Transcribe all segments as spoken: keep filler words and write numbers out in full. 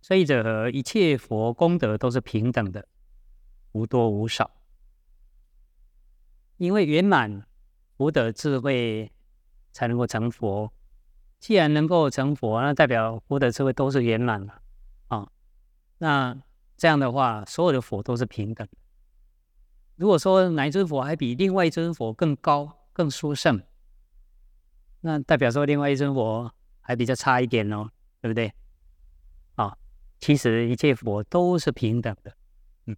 所以者一切佛功德都是平等的，无多无少。因为圆满福德智慧才能够成佛，既然能够成佛，那代表福德智慧都是圆满了啊。那这样的话，所有的佛都是平等的。如果说哪一尊佛还比另外一尊佛更高、更殊胜，那代表说另外一尊佛还比较差一点哦，对不对？啊，其实一切佛都是平等的，嗯，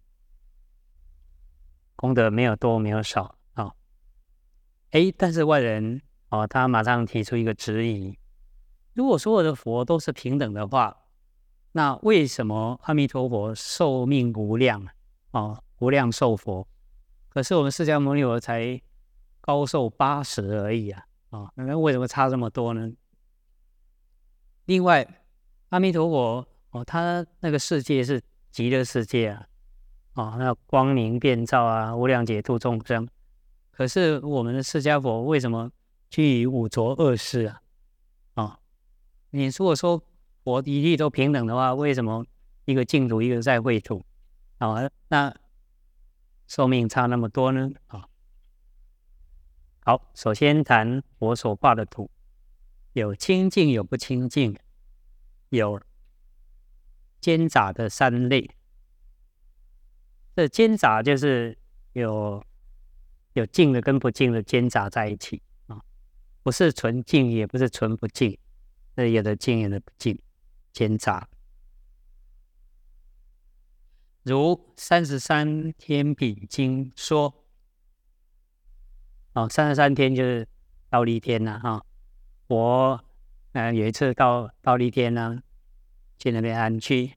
功德没有多没有少啊。哎，但是外人哦，他马上提出一个质疑：如果所有的佛都是平等的话，那为什么阿弥陀佛寿命无量啊？无量寿佛，可是我们释迦牟尼佛才高寿八十而已啊！啊，那为什么差这么多呢？另外，阿弥陀佛哦，他那个世界是极乐世界啊，哦，那光明遍照啊，无量解度众生。可是我们的释迦佛为什么居于五浊恶世啊？啊，你如果说佛一律都平等的话，为什么一个净土，一个在秽土？啊，那寿命差那么多呢？啊，好，首先谈佛所化的土，有清净，有不清净，有间杂的三类。这间杂就是有有净的跟不净的间杂在一起啊，不是纯净，也不是纯不净，有的净，有的不净，间杂。如三十三天品经说，哦，三十三天就是忉利天呐、啊，哈、哦，我呃有一次到忉利天呢、啊，去那边安居，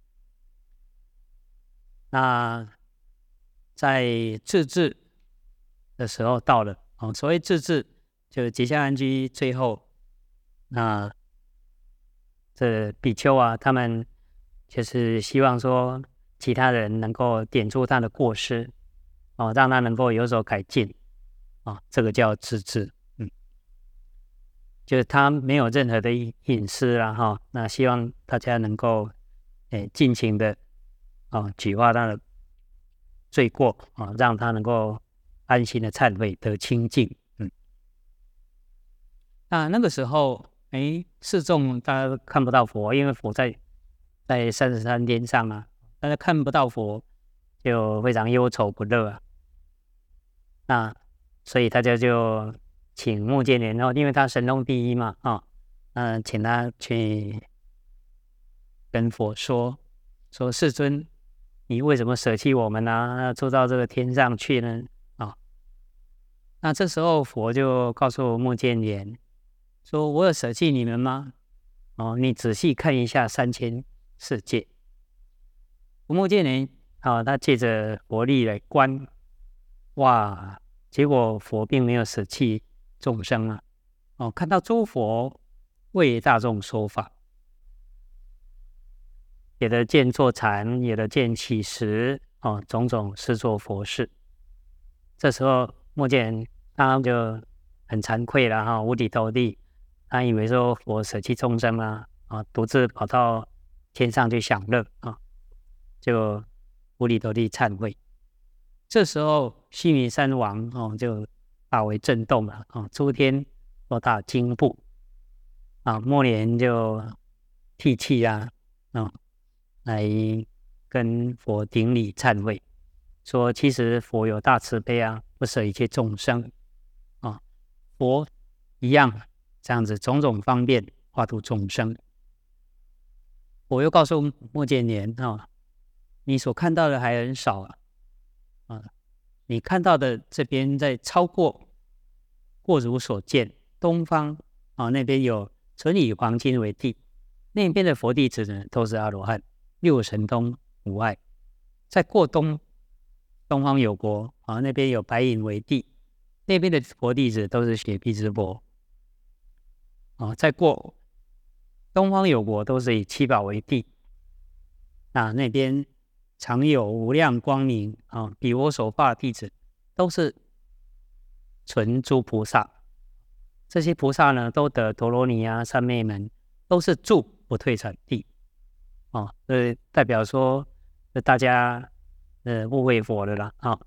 那在自治的时候到了，哦，所谓自治就是结夏安居最后，那这比丘啊，他们就是希望说其他人能够点出他的过失，哦，让他能够有所改进，啊、哦，这个叫自治，嗯，就是他没有任何的隐私啦，哈、哦，那希望大家能够，诶，尽情的，啊，举发他的罪过啊，让他能够安心的忏悔得清净。嗯，那那个时候，哎，示众大家都看不到佛，因为佛在在三十三天上啊，大家看不到佛，就非常忧愁不乐啊。那所以大家就请目犍连哦，因为他神通第一嘛，啊、哦，嗯，请他去跟佛说，说世尊，你为什么舍弃我们呢？住到这个天上去呢？啊、哦，那这时候佛就告诉目犍连说：“我有舍弃你们吗？哦，你仔细看一下三千世界。”目犍连啊、哦，他借着佛力来观，哇，结果佛并没有舍弃众生啊！哦，看到诸佛为大众说法。有的见坐禅，有的见起食，哦，种种是做佛事。这时候目犍连他就很惭愧了哈，五体投地，他以为说佛舍弃众生啊，啊，独自跑到天上去享乐啊，就五体投地忏悔。这时候须弥山王哦就大为震动了啊，诸天都大惊怖啊，目连就涕泣啊，啊。来跟佛顶礼忏悔，说其实佛有大慈悲啊，不舍一切众生啊，佛一样这样子种种方便化度众生。我又告诉目犍连啊，你所看到的还很少啊，啊，你看到的这边在超过过如所见，东方啊那边有纯以黄金为地，那边的佛弟子呢都是阿罗汉。六神通无碍，在过东东方有国啊，那边有白银为地，那边的佛弟子都是雪碧之佛啊。在过东方有国都是以七宝为地，啊，那边常有无量光明啊，比我所化的弟子都是纯诸菩萨。这些菩萨呢，都得陀罗尼啊、三昧门，都是住不退转地。 哦，这代表说大家呃误会佛了啦啊、哦。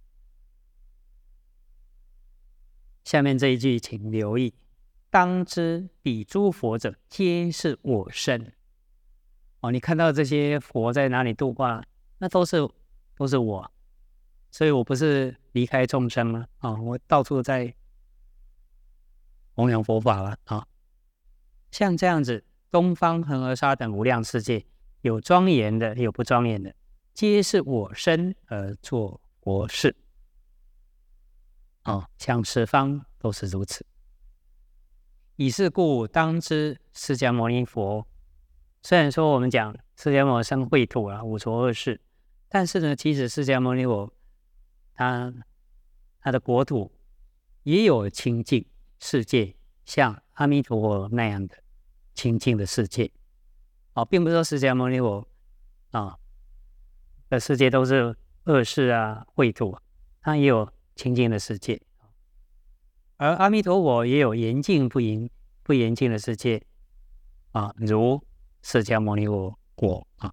下面这一句请留意，当知彼诸佛者皆是我身。哦，你看到这些佛在哪里度化，那都是都是我，所以我不是离开众生吗？啊、哦，我到处在弘扬佛法了啊、哦。像这样子，东方恒河沙等无量世界，有庄严的，有不庄严的，皆是我身而作佛事。哦，像十方都是如此。以是故，当知释迦牟尼佛，虽然说我们讲释迦牟尼生秽土啊，五浊恶世，但是呢，其实释迦牟尼佛他他的国土也有清净世界，像阿弥陀佛那样的清净的世界。哦，并不是说释迦牟尼佛啊的世界都是恶世啊、秽土，他也有清净的世界。而阿弥陀佛也有严净不严不严净的世界啊，如释迦牟尼佛国啊。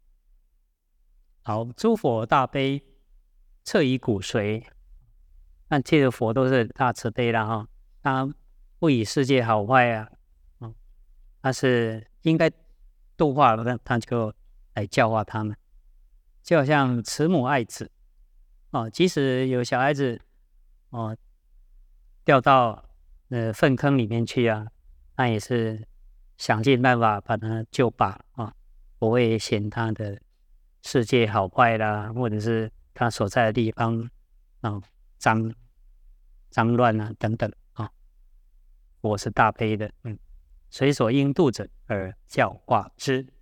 好，诸佛大悲，彻以骨髓。那这个佛都是大慈悲啦哈，他不以世界好坏啊，嗯，他是应该度化了，他就来教化他们，就好像慈母爱子哦，即使有小孩子哦掉到呃粪坑里面去啊，那也是想尽办法把他救拔啊，不会嫌他的世界好坏啦，或者是他所在的地方啊脏脏乱啊等等啊。我是大悲的，嗯，随所应度者而教化之。